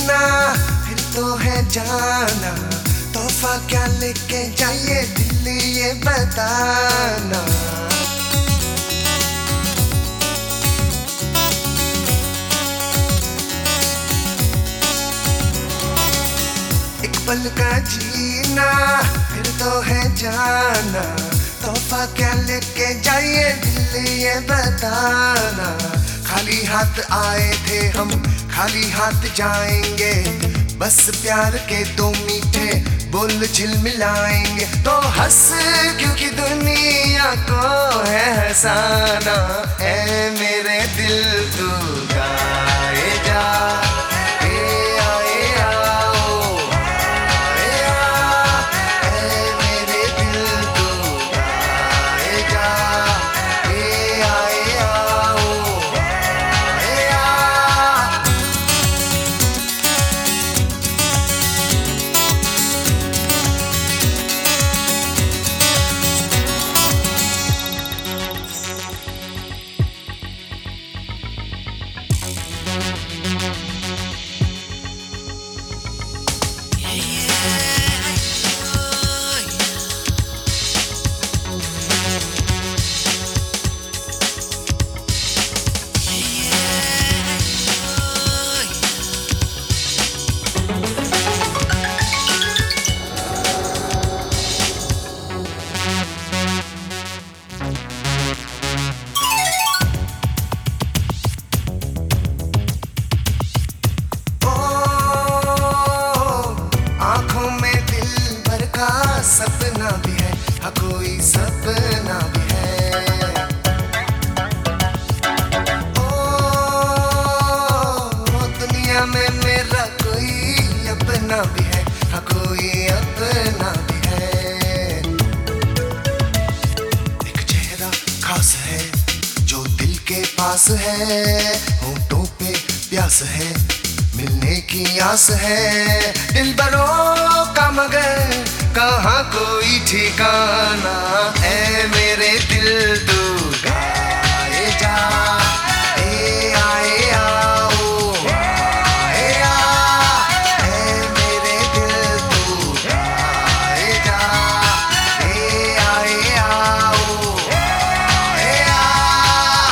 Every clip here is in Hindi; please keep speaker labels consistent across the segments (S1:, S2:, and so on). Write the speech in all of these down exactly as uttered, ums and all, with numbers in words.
S1: जीना फिर तो है जाना, तोहफा क्या लेके जाइए दिल ये बताना। एक पल का जीना फिर तो है जाना, तोहफा क्या लेके जाइए दिल ये बताना। खाली हाथ आए थे हम खाली हाथ जाएंगे, बस प्यार के दो मीठे बोल झिलमिलाएंगे। तो हंस क्योंकि दुनिया को है हंसाना, ऐ मेरे दिल तू गाए जा। सपना भी है हाँ कोई सपना भी है, ओ दुनिया में मेरा कोई अपना भी है हाँ कोई अपना भी है। एक चेहरा खास है जो दिल के पास है, होंठों पे प्यास है मिलने की आस है। दिल बरों का मगर कहाँ कोई ठिकाना, ऐ मेरे दिल तू गाए जा। ए आए आओ ए आ, ऐ मेरे दिल तू गाए जा। ए आए आओ ए आ।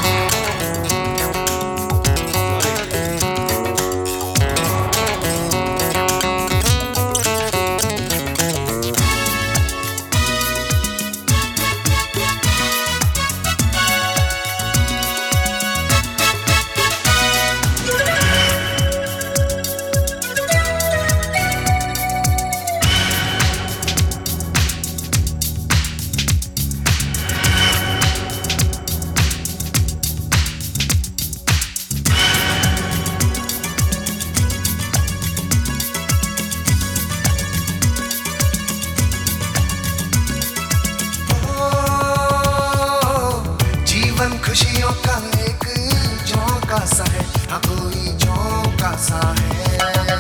S1: खुशियों का एक झोंका सा है हाँ कोई झोंका सा है,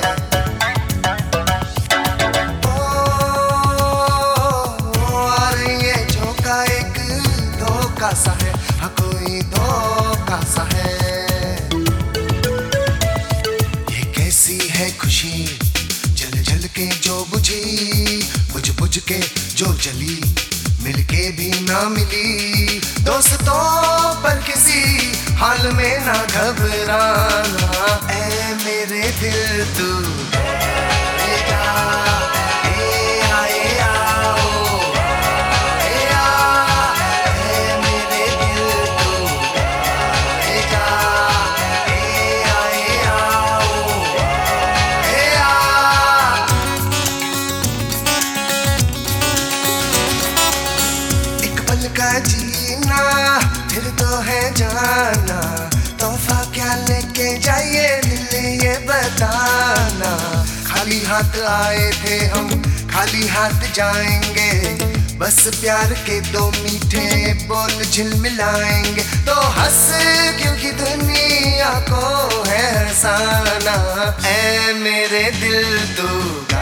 S1: ओ, और ये झोंका एक धोखा सा है हाँ कोई धोखा सा है। ये कैसी है खुशी जल जल के जो बुझी, बुझ बुझ के जो जली मिलके भी ना मिली। दोस्तों पर किसी हाल में ना घबराना, ऐ मेरे दिल तू गाए जा। ए आए आओ ए आ, ऐ मेरे दिल तू गाए जा। ए आए आओ ए आ। एक पल का जीना फिर तो है जाना, तोहफा क्या लेके जाइए दिल ये बताना। खाली हाथ आए थे हम खाली हाथ जाएंगे, बस प्यार के दो मीठे बोल झिलमिलाएंगे। तो हंस क्योंकि दुनिया को है हंसाना, ऐ मेरे दिल तू